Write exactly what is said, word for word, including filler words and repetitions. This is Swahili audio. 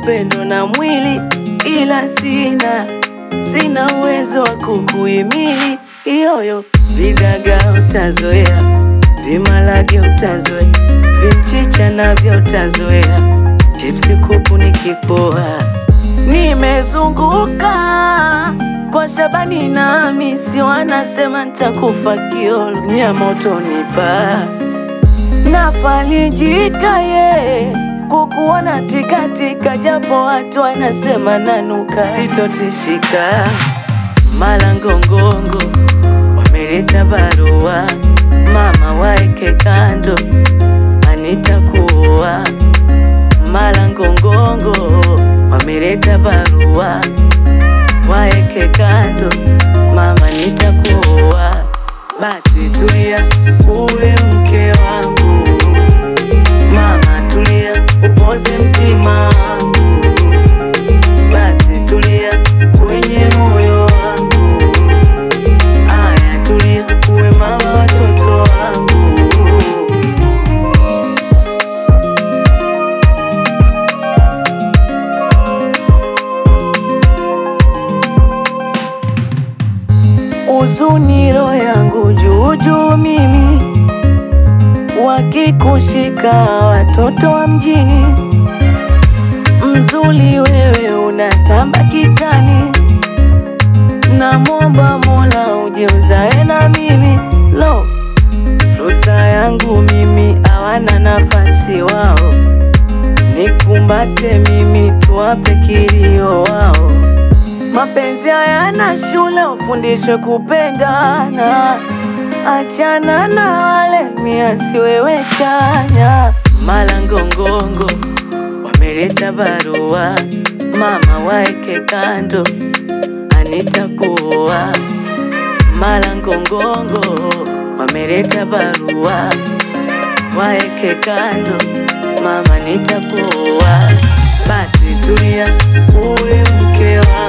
upendo na mwili, ila sina sina uwezo wa kukuhimili. Iyoyo vigaga utazoea, vimalage utazoea, vimchicha navyo utazoea, chipsi kuku nikipoa. Nimezunguka kwa Shabani na Hamisi, wanasema nitakufa kiolo, nyama utonipa. Nafalijika ye kukuona tikatika, japo watu wanasema nanuka, sitotishika. Malangongongo wameleta barua, mama waeke kando, anitakuwa. Malangongongo wameleta barua, waeke kando, mama nitakuwa. Basi tulia uwe mke wangu, mama tulia upoze mtima wangu. Basi tulia kwenye moyo wangu, aya tulia uwe mama watoto wangu. Uzuni roho yangu juu juu mimi, wakikushika watoto wa mjini. Mzuri wewe unatamba kitani, namwomba Mola uje uzae na mimi. Lo, fursa yangu mimi hawana nafasi wao, nikumbate mimi tuwape kilio wao. Mapenzi hayana shule, ufundishwe kupendana, achana na wale miasi wewe chanya. Malangongongo wameleta barua, mama waeke kando, anitakuwa. Malangongongo wameleta barua, waeke kando, mama nitakuwa. Basi tulia uwe mke wangu,